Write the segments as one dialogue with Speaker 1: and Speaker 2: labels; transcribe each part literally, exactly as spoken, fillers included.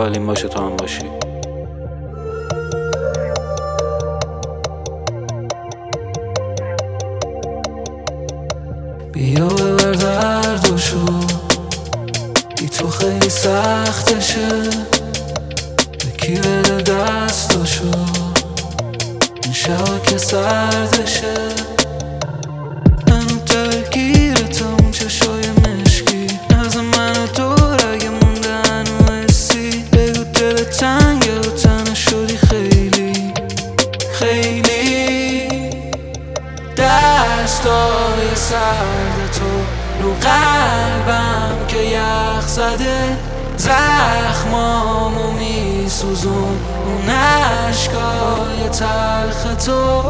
Speaker 1: حالیم باشه تو هم باشی.
Speaker 2: بیا ببر دردشو، بی تو خیلی سختشه. یکی بده دستشو، این شبا که سردشه. منو درگیرتم اون چشای مشکی، نزد منو دور اگه مونده هنو حسی. بگو دل تنگه و تنه شدی خیلی خیلی. دستای سرد تو رو قلبم که یخ زده، زخمامو میسوزون اون عشقای تلخ تو.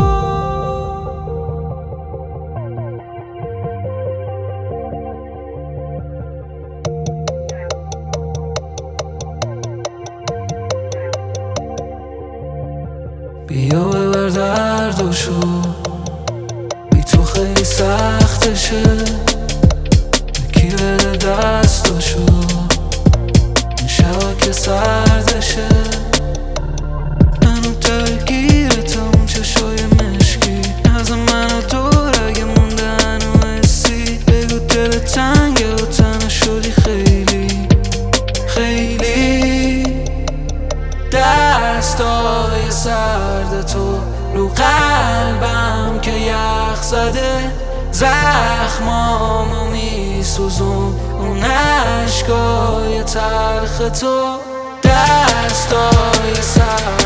Speaker 2: بیا ببر دردشو، بی تو خیلی سختشه. یکی بده دستشو، این شبا که سردشه. منو درگیرتم اون چشای مشکی، نزد منو دور اگه مونده هنو حسی. بگو دل تنگه و تنه شدی خیلی خیلی. دستای سرد تو رو قلبم که یخ زده، زخمامو میسوزون اون عشقای تلخ تو. دستای سرد